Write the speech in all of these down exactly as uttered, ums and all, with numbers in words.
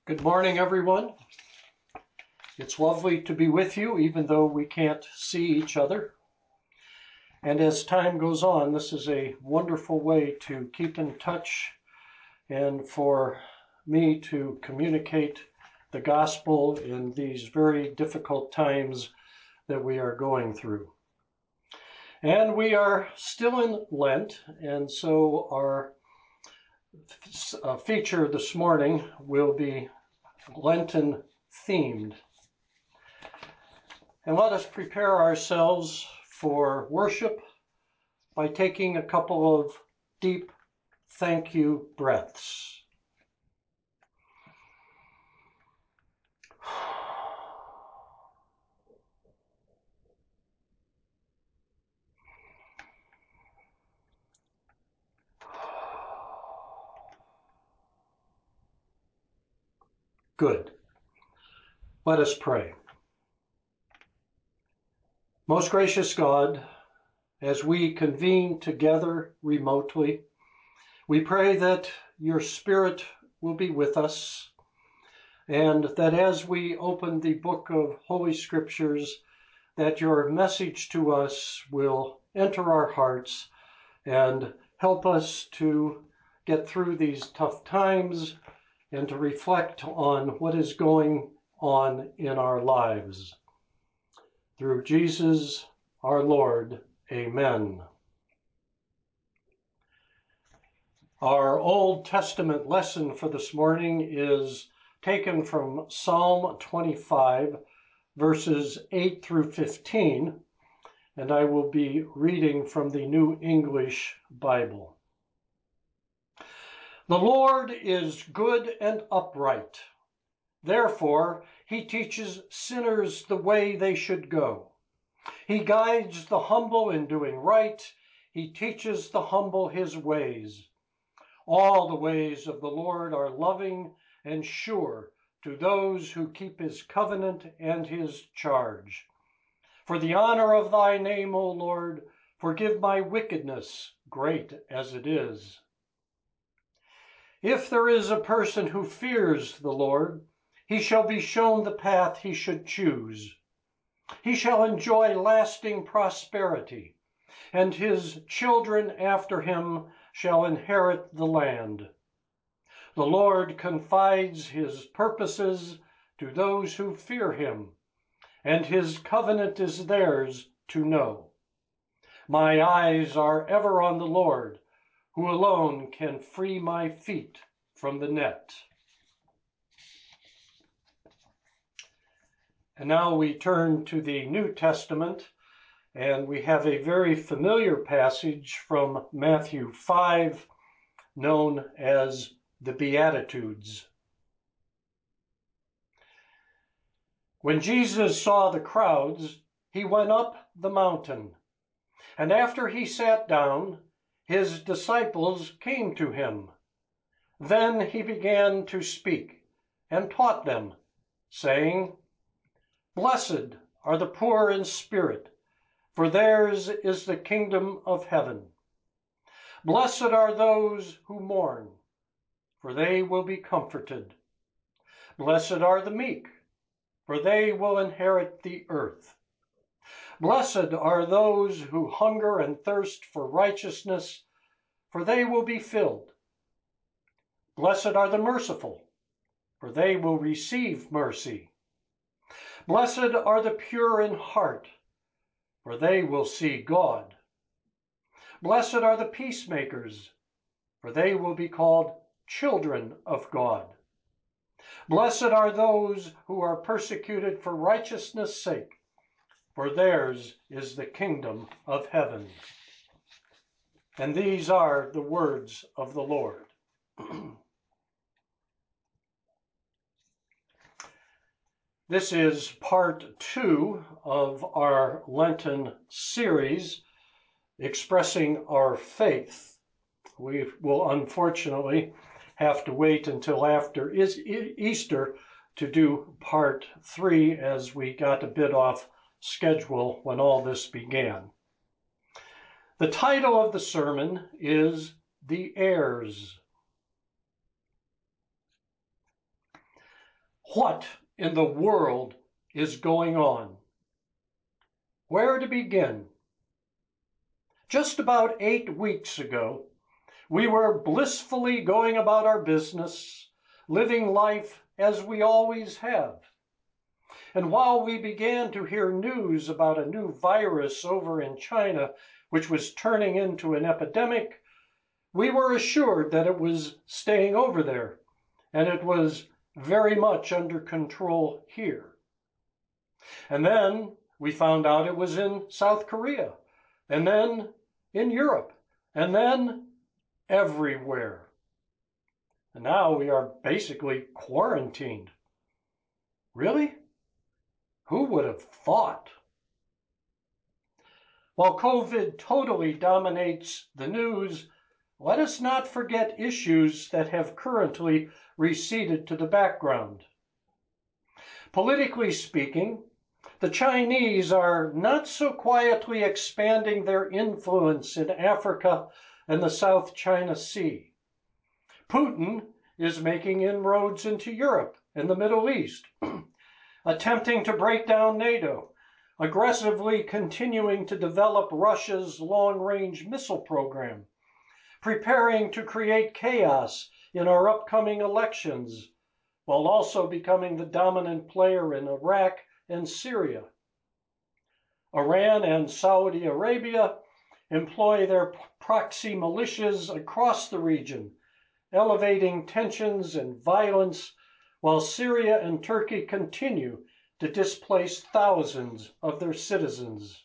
Good morning, everyone. It's lovely to be with you, even though we can't see each other. And as time goes on, this is a wonderful way to keep in touch and for me to communicate the gospel in these very difficult times that we are going through. And we are still in Lent, and so our uh, feature this morning will be Lenten themed. And let us prepare ourselves for worship by taking a couple of deep thank you breaths. Good. Let us pray. Most gracious God, as we convene together remotely, we pray that your Spirit will be with us, and that as we open the book of Holy Scriptures, that your message to us will enter our hearts and help us to get through these tough times and to reflect on what is going on in our lives. Through Jesus our Lord, amen. Our Old Testament lesson for this morning is taken from Psalm twenty-five, verses eight through fifteen, and I will be reading from the New English Bible. The Lord is good and upright. Therefore, he teaches sinners the way they should go. He guides the humble in doing right. He teaches the humble his ways. All the ways of the Lord are loving and sure to those who keep his covenant and his charge. For the honor of thy name, O Lord, forgive my wickedness, great as it is. If there is a person who fears the Lord, he shall be shown the path he should choose. He shall enjoy lasting prosperity, and his children after him shall inherit the land. The Lord confides his purposes to those who fear him, and his covenant is theirs to know. My eyes are ever on the Lord, who alone can free my feet from the net. And now we turn to the New Testament, and we have a very familiar passage from Matthew five, known as the Beatitudes. When Jesus saw the crowds, he went up the mountain, and after he sat down, his disciples came to him. Then he began to speak and taught them, saying, Blessed are the poor in spirit, for theirs is the kingdom of heaven. Blessed are those who mourn, for they will be comforted. Blessed are the meek, for they will inherit the earth. Blessed are those who hunger and thirst for righteousness, for they will be filled. Blessed are the merciful, for they will receive mercy. Blessed are the pure in heart, for they will see God. Blessed are the peacemakers, for they will be called children of God. Blessed are those who are persecuted for righteousness' sake, for theirs is the kingdom of heaven. And these are the words of the Lord. This is part two of our Lenten series, Expressing Our Faith. We will unfortunately have to wait until after Easter to do part three, as we got a bit off schedule when all this began. The title of the sermon is The Heirs. What in the world is going on? Where to begin? Just about eight weeks ago, we were blissfully going about our business, living life as we always have. And while we began to hear news about a new virus over in China, which was turning into an epidemic, we were assured that it was staying over there, and it was very much under control here. And then we found out it was in South Korea, and then in Europe, and then everywhere. And now we are basically quarantined. Really? Who would have thought? While COVID totally dominates the news, let us not forget issues that have currently receded to the background. Politically speaking, the Chinese are not so quietly expanding their influence in Africa and the South China Sea. Putin is making inroads into Europe and the Middle East, attempting to break down NATO, aggressively continuing to develop Russia's long-range missile program, preparing to create chaos in our upcoming elections, while also becoming the dominant player in Iraq and Syria. Iran and Saudi Arabia employ their proxy militias across the region, elevating tensions and violence, while Syria and Turkey continue to displace thousands of their citizens.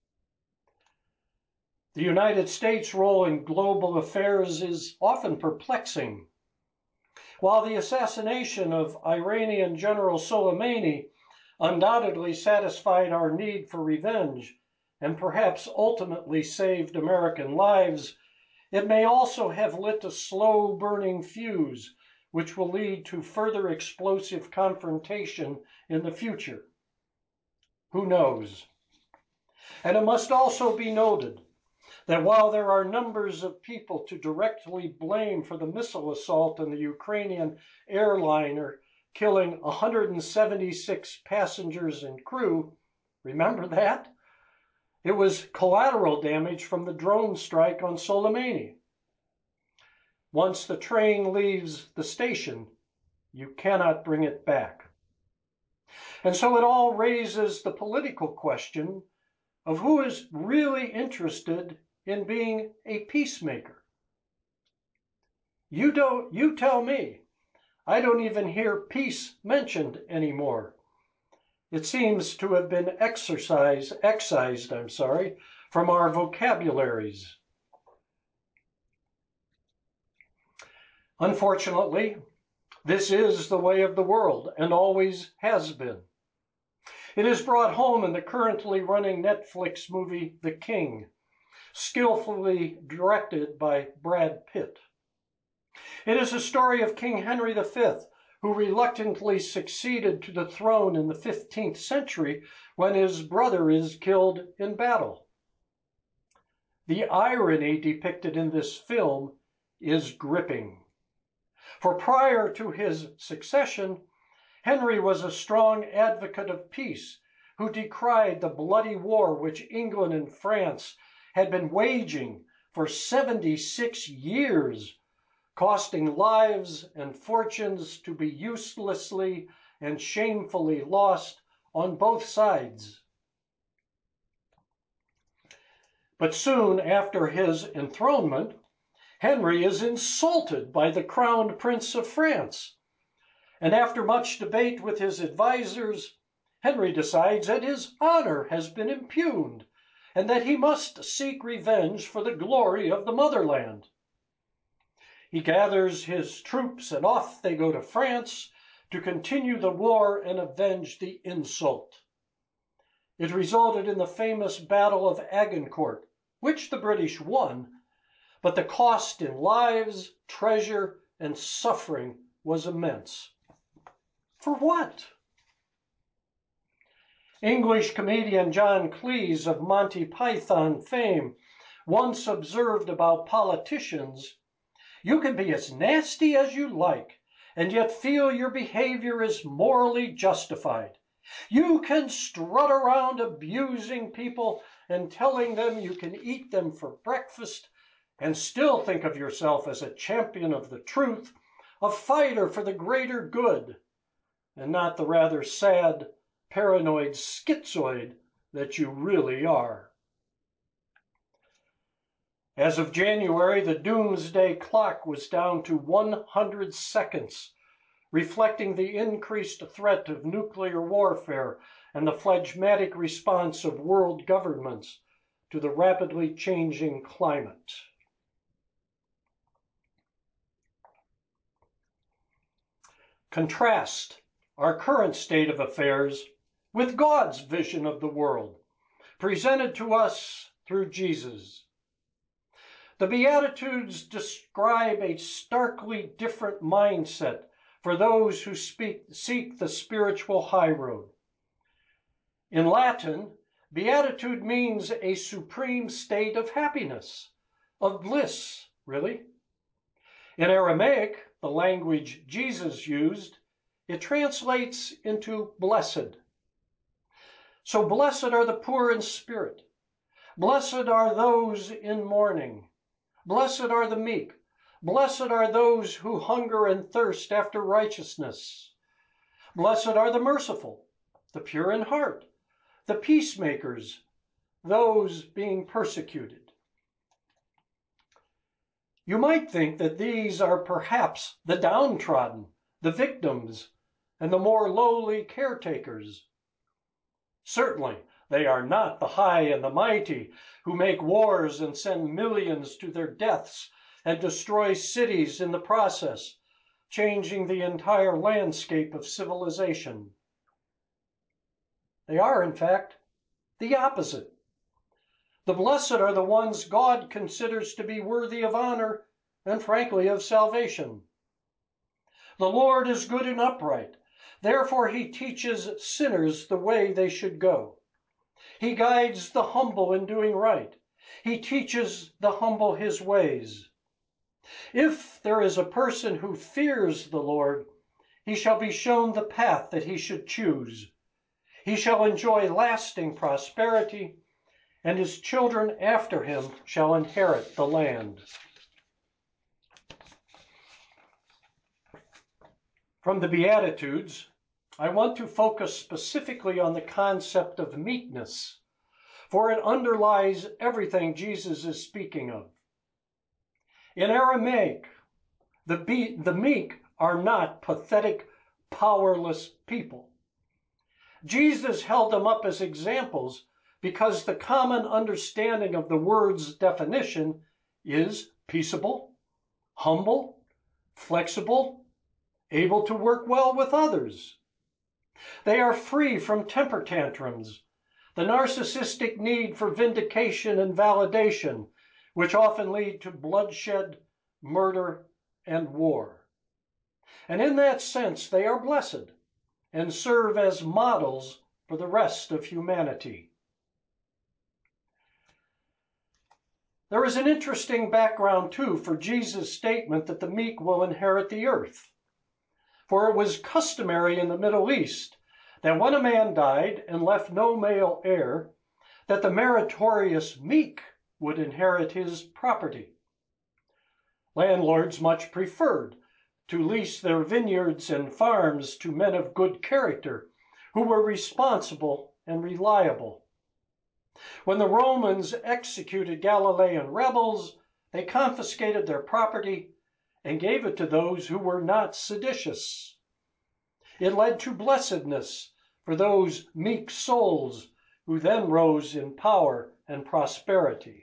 The United States' role in global affairs is often perplexing. While the assassination of Iranian General Soleimani undoubtedly satisfied our need for revenge and perhaps ultimately saved American lives, it may also have lit a slow-burning fuse which will lead to further explosive confrontation in the future. Who knows? And it must also be noted that while there are numbers of people to directly blame for the missile assault on the Ukrainian airliner killing one hundred seventy-six passengers and crew, remember that? It was collateral damage from the drone strike on Soleimani. Once the train leaves the station, you cannot bring it back. And so it all raises the political question of who is really interested in being a peacemaker. You don't, you tell me. I don't even hear peace mentioned anymore. It seems to have been exercised, excised, I'm sorry, from our vocabularies. Unfortunately, this is the way of the world and always has been. It is brought home in the currently running Netflix movie, The King, skillfully directed by Brad Pitt. It is a story of King Henry the Fifth, who reluctantly succeeded to the throne in the fifteenth century when his brother is killed in battle. The irony depicted in this film is gripping. For prior to his succession, Henry was a strong advocate of peace who decried the bloody war which England and France had been waging for seventy-six years, costing lives and fortunes to be uselessly and shamefully lost on both sides. But soon after his enthronement, Henry is insulted by the crowned prince of France. And after much debate with his advisors, Henry decides that his honor has been impugned and that he must seek revenge for the glory of the motherland. He gathers his troops and off they go to France to continue the war and avenge the insult. It resulted in the famous Battle of Agincourt, which the British won, but the cost in lives, treasure, and suffering was immense. For what? English comedian John Cleese of Monty Python fame once observed about politicians, "You can be as nasty as you like, and yet feel your behavior is morally justified. You can strut around abusing people and telling them you can eat them for breakfast and still think of yourself as a champion of the truth, a fighter for the greater good, and not the rather sad, paranoid schizoid that you really are. As of January, the doomsday clock was down to one hundred seconds, reflecting the increased threat of nuclear warfare and the phlegmatic response of world governments to the rapidly changing climate. Contrast our current state of affairs with God's vision of the world, presented to us through Jesus. The Beatitudes describe a starkly different mindset for those who speak, seek the spiritual high road. In Latin, beatitude means a supreme state of happiness, of bliss, really. In Aramaic, the language Jesus used, it translates into blessed. So blessed are the poor in spirit. Blessed are those in mourning. Blessed are the meek. Blessed are those who hunger and thirst after righteousness. Blessed are the merciful, the pure in heart, the peacemakers, those being persecuted. You might think that these are perhaps the downtrodden, the victims, and the more lowly caretakers. Certainly, they are not the high and the mighty who make wars and send millions to their deaths and destroy cities in the process, changing the entire landscape of civilization. They are, in fact, the opposite. The blessed are the ones God considers to be worthy of honor and, frankly, of salvation. The Lord is good and upright. Therefore, he teaches sinners the way they should go. He guides the humble in doing right. He teaches the humble his ways. If there is a person who fears the Lord, he shall be shown the path that he should choose. He shall enjoy lasting prosperity, and his children after him shall inherit the land. From the Beatitudes, I want to focus specifically on the concept of meekness, for it underlies everything Jesus is speaking of. In Aramaic, the, be- the meek are not pathetic, powerless people. Jesus held them up as examples because the common understanding of the word's definition is peaceable, humble, flexible, able to work well with others. They are free from temper tantrums, the narcissistic need for vindication and validation, which often lead to bloodshed, murder, and war. And in that sense, they are blessed and serve as models for the rest of humanity. There is an interesting background, too, for Jesus' statement that the meek will inherit the earth. For it was customary in the Middle East that when a man died and left no male heir, that the meritorious meek would inherit his property. Landlords much preferred to lease their vineyards and farms to men of good character who were responsible and reliable. When the Romans executed Galilean rebels, they confiscated their property and gave it to those who were not seditious. It led to blessedness for those meek souls who then rose in power and prosperity.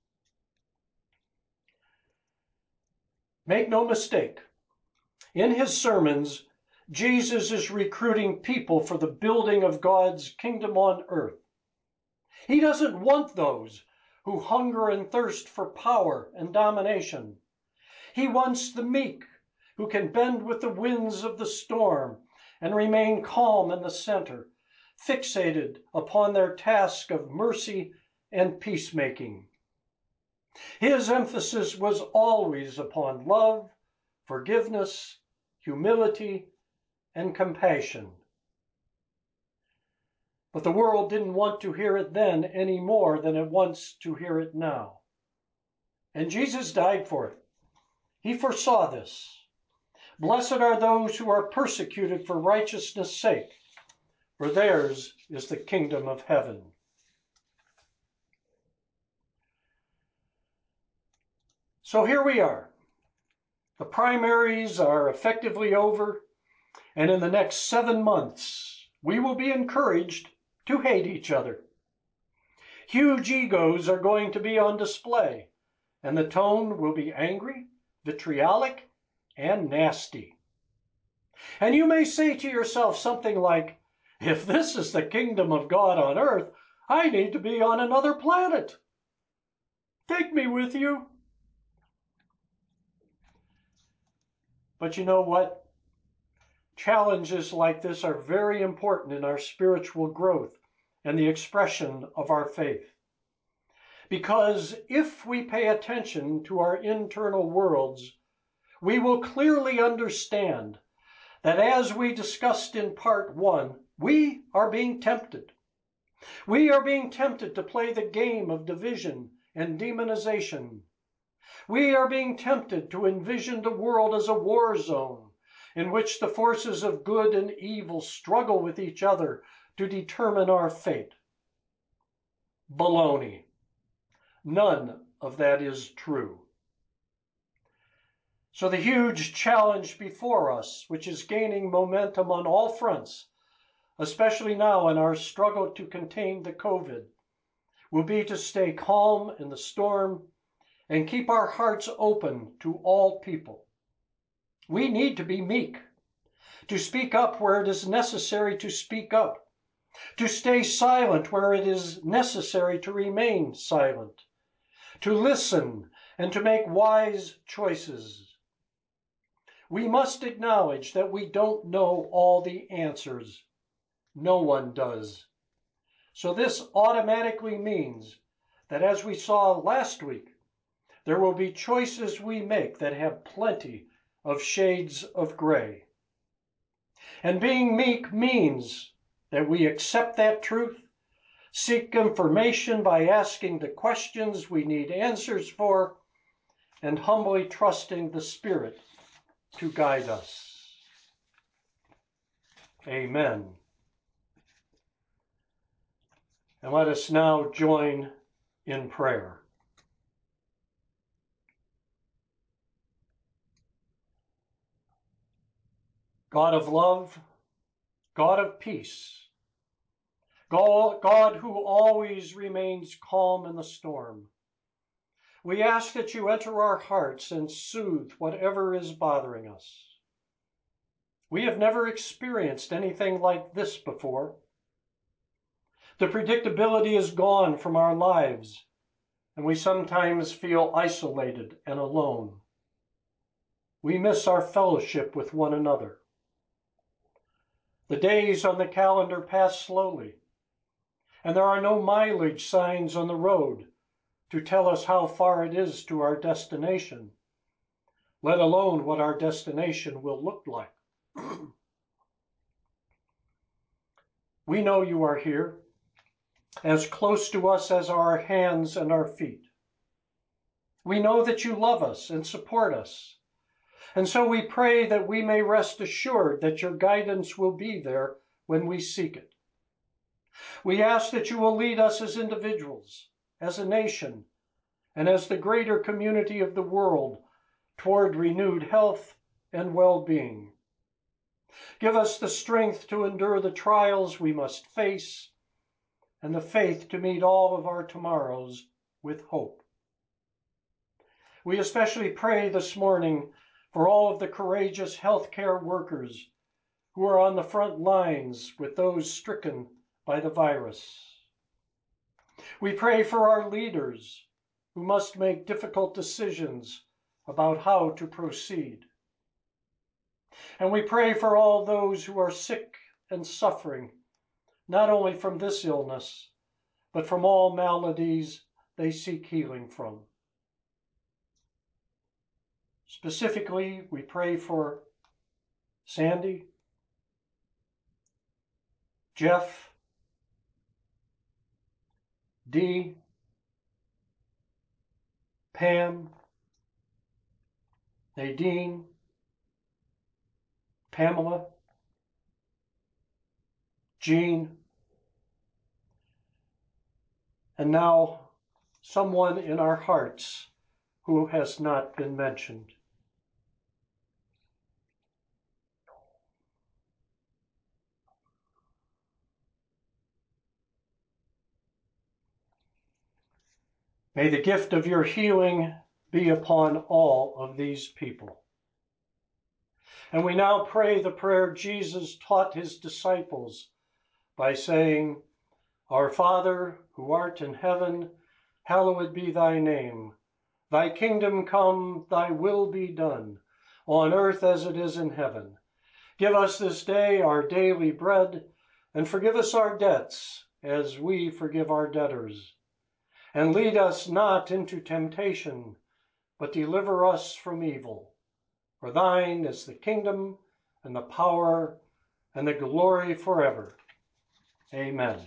Make no mistake, in his sermons, Jesus is recruiting people for the building of God's kingdom on earth. He doesn't want those who hunger and thirst for power and domination. He wants the meek who can bend with the winds of the storm and remain calm in the center, fixated upon their task of mercy and peacemaking. His emphasis was always upon love, forgiveness, humility, and compassion. But the world didn't want to hear it then any more than it wants to hear it now. And Jesus died for it. He foresaw this. Blessed are those who are persecuted for righteousness' sake, for theirs is the kingdom of heaven. So here we are. The primaries are effectively over, and in the next seven months, we will be encouraged to hate each other. Huge egos are going to be on display, and the tone will be angry, vitriolic, and nasty. And you may say to yourself something like, if this is the kingdom of God on earth, I need to be on another planet. Take me with you. But you know what? Challenges like this are very important in our spiritual growth and the expression of our faith. Because if we pay attention to our internal worlds, we will clearly understand that, as we discussed in part one, we are being tempted. We are being tempted to play the game of division and demonization. We are being tempted to envision the world as a war zone in which the forces of good and evil struggle with each other to determine our fate. Baloney. None of that is true. So the huge challenge before us, which is gaining momentum on all fronts, especially now in our struggle to contain the COVID, will be to stay calm in the storm and keep our hearts open to all people. We need to be meek, to speak up where it is necessary to speak up, to stay silent where it is necessary to remain silent, to listen and to make wise choices. We must acknowledge that we don't know all the answers. No one does. So this automatically means that, as we saw last week, there will be choices we make that have plenty of shades of gray. And being meek means that we accept that truth, seek information by asking the questions we need answers for, and humbly trusting the Spirit to guide us. Amen. And let us now join in prayer. God of love, God of peace, God who always remains calm in the storm, we ask that you enter our hearts and soothe whatever is bothering us. We have never experienced anything like this before. The predictability is gone from our lives, and we sometimes feel isolated and alone. We miss our fellowship with one another. The days on the calendar pass slowly, and there are no mileage signs on the road to tell us how far it is to our destination, let alone what our destination will look like. We know you are here, as close to us as our hands and our feet. We know that you love us and support us, and so we pray that we may rest assured that your guidance will be there when we seek it. We ask that you will lead us as individuals, as a nation, and as the greater community of the world toward renewed health and well-being. Give us the strength to endure the trials we must face, and the faith to meet all of our tomorrows with hope. We especially pray this morning for all of the courageous healthcare workers who are on the front lines with those stricken by the virus. We pray for our leaders who must make difficult decisions about how to proceed. And we pray for all those who are sick and suffering, not only from this illness, but from all maladies they seek healing from. Specifically, we pray for Sandy, Jeff, Dee, Pam, Nadine, Pamela, Jean, and now someone in our hearts who has not been mentioned. May the gift of your healing be upon all of these people. And we now pray the prayer Jesus taught his disciples by saying, Our Father, who art in heaven, hallowed be thy name. Thy kingdom come, thy will be done, on earth as it is in heaven. Give us this day our daily bread, and forgive us our debts, as we forgive our debtors. And lead us not into temptation, but deliver us from evil. For thine is the kingdom, and the power, and the glory forever. Amen.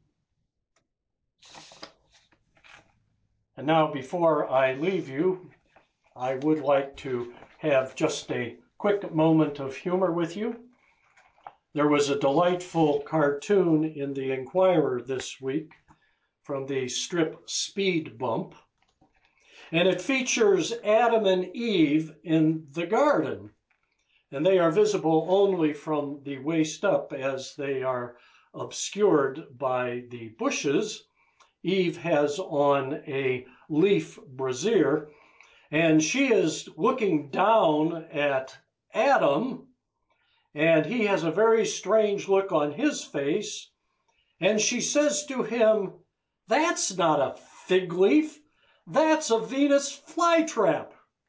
And now, before I leave you, I would like to have just a quick moment of humor with you. There was a delightful cartoon in the Enquirer this week from the strip Speed Bump, and it features Adam and Eve in the garden, and they are visible only from the waist up as they are obscured by the bushes. Eve has on a leaf brassiere, and she is looking down at Adam, and he has a very strange look on his face, and she says to him, "That's not a fig leaf, that's a Venus flytrap."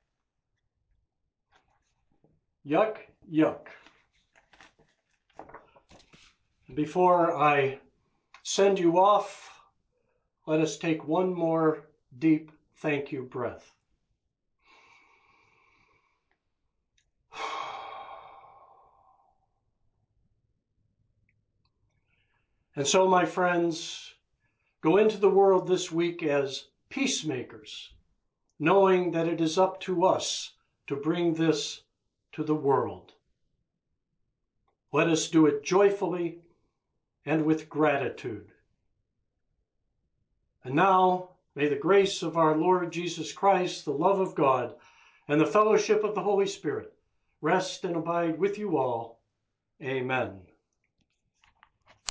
Yuck, yuck. Before I send you off, let us take one more deep thank you breath. And so, my friends, go into the world this week as peacemakers, knowing that it is up to us to bring this to the world. Let us do it joyfully and with gratitude. And now, may the grace of our Lord Jesus Christ, the love of God, and the fellowship of the Holy Spirit rest and abide with you all. Amen.